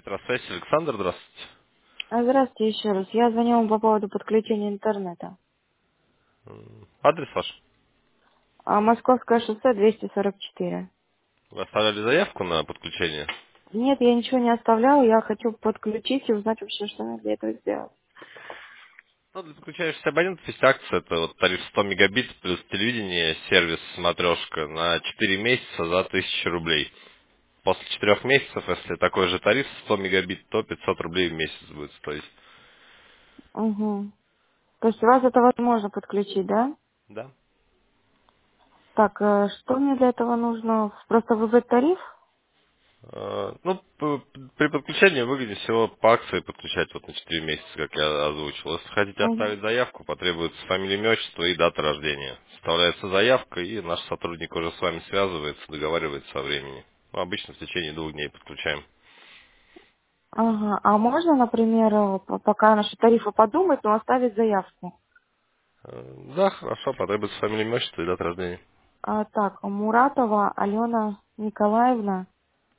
Метросвязь, Александр, здравствуйте. Здравствуйте еще раз. Я звоню вам по поводу подключения интернета. Адрес ваш? Московское шоссе 244. Вы оставляли заявку на подключение? Нет, я ничего не оставляла. Я хочу подключить и узнать вообще, что мне для этого сделать. Ну, для подключающихся абонентов есть акция, это вот тариф 100 мегабит плюс телевидение, сервис смотрешка на 4 месяца за 1000 рублей. После 4 месяцев, если такой же тариф 100 мегабит, то 500 рублей в месяц будет стоить. Угу. То есть у вас это возможно подключить, да? Да. Так, что мне для этого нужно? Просто выбрать тариф? Ну, при подключении выгоднее всего по акции подключать вот на 4 месяца, как я озвучил. Если хотите Угу. оставить заявку, потребуется фамилия, имя, отчество и дата рождения. Вставляется заявка, и наш сотрудник уже с вами связывается, договаривается о времени. Ну, обычно в течение 2 дней подключаем. Ага. А можно, например, пока наши тарифы подумать, но оставить заявку? Да, хорошо, потребуется фамилия, имя, отчество и дата рождения. Так, Муратова Алена Николаевна,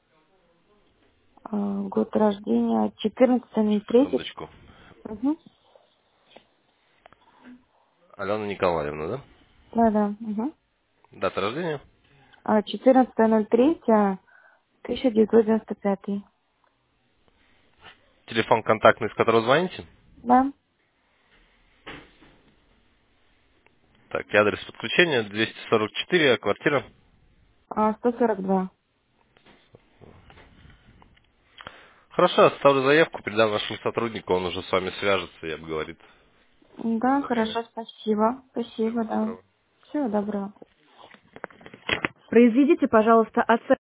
год рождения 14.03. Секундочку. Угу. Алена Николаевна, да? Да-да. Угу. Дата рождения? 14.03.1995. Телефон контактный, с которого звоните? Да? Так, и адрес подключения 244, а квартира? 142. Хорошо, оставлю заявку, передам нашему сотруднику, он уже с вами свяжется и обговорит Да, время. хорошо, спасибо. Всего Спасибо, да. доброго. Всего доброго. Произведите, пожалуйста, оценку.